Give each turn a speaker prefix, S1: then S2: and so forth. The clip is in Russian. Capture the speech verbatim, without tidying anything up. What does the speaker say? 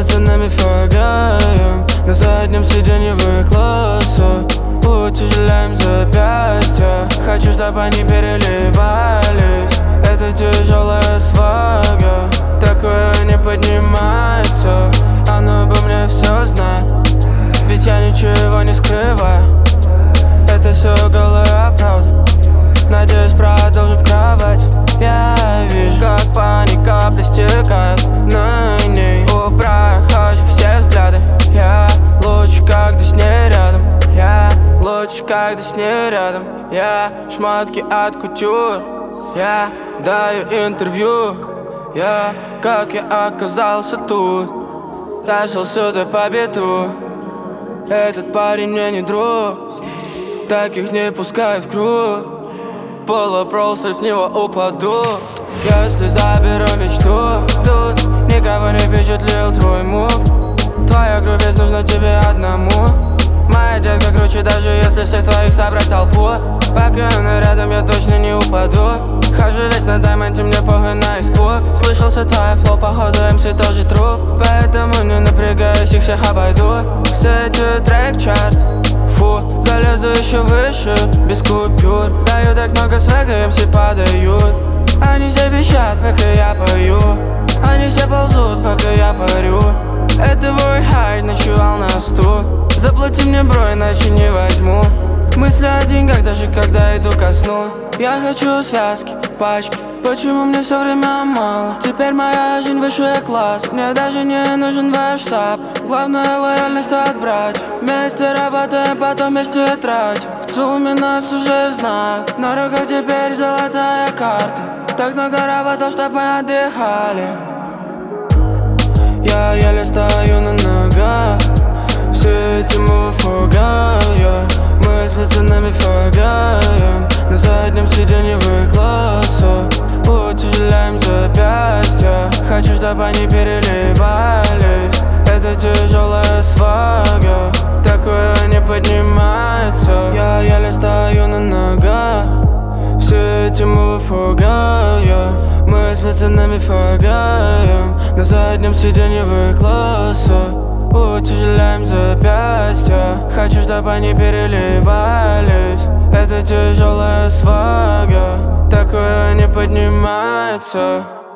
S1: пацанами фагаем на заднем сиденье В-класса. Утяжеляем запястья, хочу, чтобы они переливались. Это тяжелая свага, такое не поднимается. Оно бы мне все знать, ведь я ничего не скрываю. Это все голая правда, надеюсь, продолжим в кровать. Я вижу, как паника стекает на ней. У прохожих все взгляды. Я лучше, когда с ней рядом. Я лучше, когда с ней рядом. Я шмотки от кутюр. Я даю интервью. Я, как я оказался тут, дошел сюда по биту. Этот парень мне не друг, таких не пускают в круг. Полупросто с него упаду, если заберу мечту. Тут никого не впечатлил твой мув. Твоя грубость нужна тебе одному. Моя детка круче, даже если всех твоих собрать толпу. Пока она рядом, я точно не упаду. Хожу весь на даймонте, мне похуй на испуг. Слышался твой флоу, походу эм си тоже труп. Поэтому не напрягаюсь, их всех обойду. Сетю трек-чарт, фу, залезу еще выше, без купюр. Даю так много свега, эм си падают. Они все пищат, пока я пою. Они все ползут, пока я парю. Это вой хайд, ночевал на стул. Заплати мне бро, иначе не возьму. Мысли о деньгах, даже когда иду ко сну. Я хочу связки, пачки, почему мне все время мало? Теперь моя жизнь высший класс, мне даже не нужен ваш сап. Главное лояльность от братьев. Вместе работаем, потом вместе тратим. В ЦУМе нас уже знают, на руках теперь золотая карта. Так много работал, чтоб мы отдыхали. Я еле стою на ногах, все эти мувы фугаю. Мы с пацанами фагаем на заднем сиденье В-класса. Утяжеляем запястья, хочу, чтобы они переливались. Это тяжелая свага, такое не поднимается. Я еле стою на ногах, все эти мувы фугаю. Мы с пацанами фагаем на заднем сиденье В-класса. Утяжеляем запястья, хочу, чтобы они переливались. Это тяжелая свага, такое не поднимается.